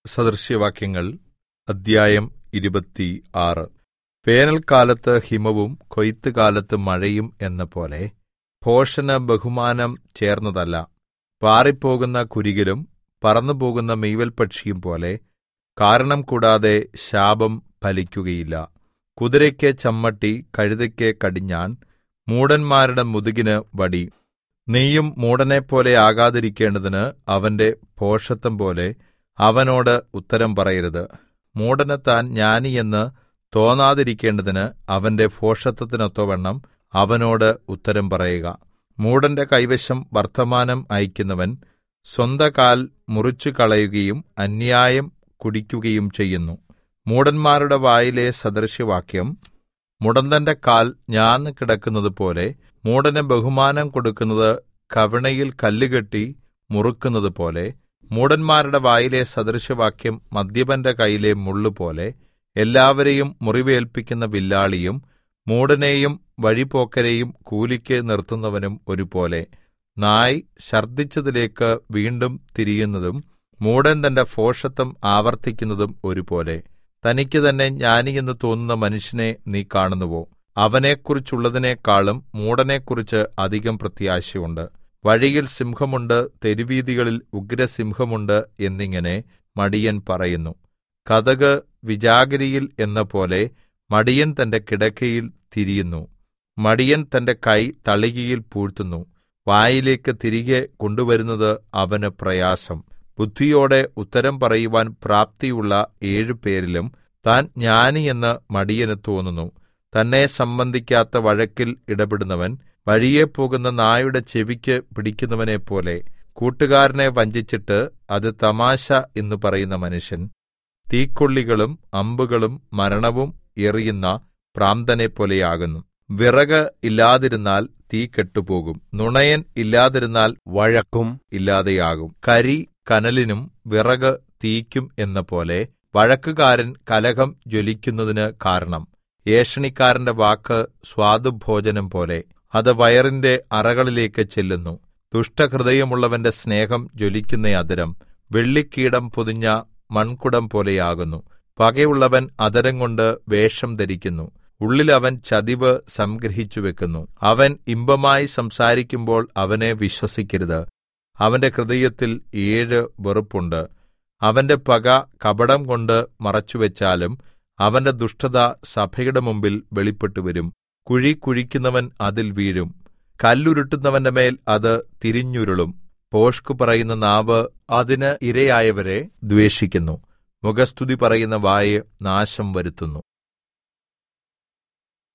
സദൃശവാക്യങ്ങൾ അദ്ധ്യായം 26. വേനൽക്കാലത്ത് ഹിമവും കൊയ്ത്തുകാലത്ത് മഴയും എന്നപോലെ ഭോഷന് ബഹുമാനം ചേർന്നതല്ല. പാറിപ്പോകുന്ന കുരികിലും പറന്നുപോകുന്ന മീവൽപക്ഷിയും പോലെ കാരണം കൂടാതെ ശാപം ഫലിക്കുകയില്ല. കുതിരയ്ക്ക് ചമ്മട്ടി, കഴുതയ്ക്ക് കടിഞ്ഞാൺ, മൂഢന്മാരുടെ മുതുകിന് വടി. നീയും മൂഢനെപ്പോലെ ആകാതിരിക്കേണ്ടതിന് അവന്റെ ഭോഷത്തം പോലെ അവനോട് ഉത്തരം പറയരുത്. മൂഢന് താൻ ജ്ഞാനിയെന്ന് തോന്നാതിരിക്കേണ്ടതിന് അവന്റെ ഭോഷത്തത്തിനൊത്തവണ്ണം അവനോട് ഉത്തരം പറയുക. മൂഢന്റെ കൈവശം വർത്തമാനം അയക്കുന്നവൻ സ്വന്തകാൽ മുറിച്ചുകളയുകയും അന്യായം കുടിക്കുകയും ചെയ്യുന്നു. മൂഢന്മാരുടെ വായിലെ സദൃശവാക്യം മുടന്തന്റെ കാൽ ഞാന്നു കിടക്കുന്നതുപോലെ, മൂഢന് ബഹുമാനം കൊടുക്കുന്നത് കവിണയിൽ കല്ലുകെട്ടി മുറുക്കുന്നതുപോലെ. മൂഢന്മാരുടെ വായിലെ സദൃശവാക്യം മദ്യപന്റെ കൈയിലെ മുള്ളുപോലെ, എല്ലാവരെയും മുറിവേൽപ്പിക്കുന്ന വില്ലാളിയും മൂഢനെയും വഴിപോക്കരെയും കൂലിക്ക് നിർത്തുന്നവനും ഒരുപോലെ. നായ് ഛർദ്ദിച്ചതിലേക്ക് വീണ്ടും തിരിയുന്നതും മൂഢൻ തന്റെ ഭോഷത്തം ആവർത്തിക്കുന്നതും ഒരുപോലെ. തനിക്ക് തന്നെ ജ്ഞാനിയെന്ന് തോന്നുന്ന മനുഷ്യനെ നീ കാണുന്നുവോ? അവനെക്കുറിച്ചുള്ളതിനേക്കാളും മൂഢനെക്കുറിച്ച് അധികം പ്രത്യാശയുണ്ട്. വഴിയിൽ സിംഹമുണ്ട്, തെരുവീഥികളിൽ ഉഗ്രസിംഹമുണ്ട് എന്നിങ്ങനെ മടിയൻ പറയുന്നു. കതക് വിജാഗിരിയിൽ എന്നപോലെ മടിയൻ തന്റെ കിടക്കയിൽ തിരിയുന്നു. മടിയൻ തന്റെ കൈ തളികയിൽ പൂഴ്ത്തുന്നു. വായിലേക്ക് തിരികെ കൊണ്ടുവരുന്നത് അവന് പ്രയാസം. ബുദ്ധിയോടെ ഉത്തരം പറയുവാൻ പ്രാപ്തിയുള്ള 7 പേരിലും താൻ ജ്ഞാനിയെന്ന് മടിയന് തോന്നുന്നു. തന്നെ സംബന്ധിക്കാത്ത വഴക്കിൽ ഇടപെടുന്നവൻ വഴിയെ പോകുന്ന നായുടെ ചെവിക്ക് പിടിക്കുന്നവനെപ്പോലെ. കൂട്ടുകാരനെ വഞ്ചിച്ചിട്ട് അത് തമാശ എന്ന് പറയുന്ന മനുഷ്യൻ തീക്കൊള്ളികളും അമ്പുകളും മരണവും എറിയുന്ന ഭ്രാന്തനെപ്പോലെയാകുന്നു. വിറക് ഇല്ലാതിരുന്നാൽ തീ കെട്ടുപോകും, നുണയൻ ഇല്ലാതിരുന്നാൽ വഴക്കും ഇല്ലാതെയാകും. കരി കനലിനും വിറക് തീയ്ക്കും എന്നപോലെ വഴക്കുകാരൻ കലഹം ജ്വലിക്കുന്നതിന് കാരണം. ഏഷണിക്കാരന്റെ വാക്ക് സ്വാദുഭോജനം പോലെ, അത് വയറിന്റെ അറകളിലേക്ക് ചെല്ലുന്നു. ദുഷ്ടഹൃദയമുള്ളവന്റെ സ്നേഹം ജ്വലിക്കുന്ന അധരം വെള്ളിക്കീടം പൊതിഞ്ഞ മൺകുടം പോലെയാകുന്നു. പകയുള്ളവൻ അധരംകൊണ്ട് വേഷം ധരിക്കുന്നു, ഉള്ളിൽ അവൻ ചതിവ് സംഗ്രഹിച്ചുവെക്കുന്നു. അവൻ ഇമ്പമായി സംസാരിക്കുമ്പോൾ അവനെ വിശ്വസിക്കരുത്. അവന്റെ ഹൃദയത്തിൽ 7 വെറുപ്പുണ്ട്. അവന്റെ പക കപടം കൊണ്ട് മറച്ചുവെച്ചാലും അവന്റെ ദുഷ്ടത സഭയുടെ മുമ്പിൽ വെളിപ്പെട്ടുവരും. കുഴി കുഴിക്കുന്നവൻ അതിൽ വീഴും, കല്ലുരുട്ടുന്നവന്റെ മേൽ അത് തിരിഞ്ഞുരുളും. ഭോഷ്ക് പറയുന്ന നാവ് അതിന് ഇരയായവരെ ദ്വേഷിക്കുന്നു. മുഖസ്തുതി പറയുന്ന വായ് നാശം വരുത്തുന്നു.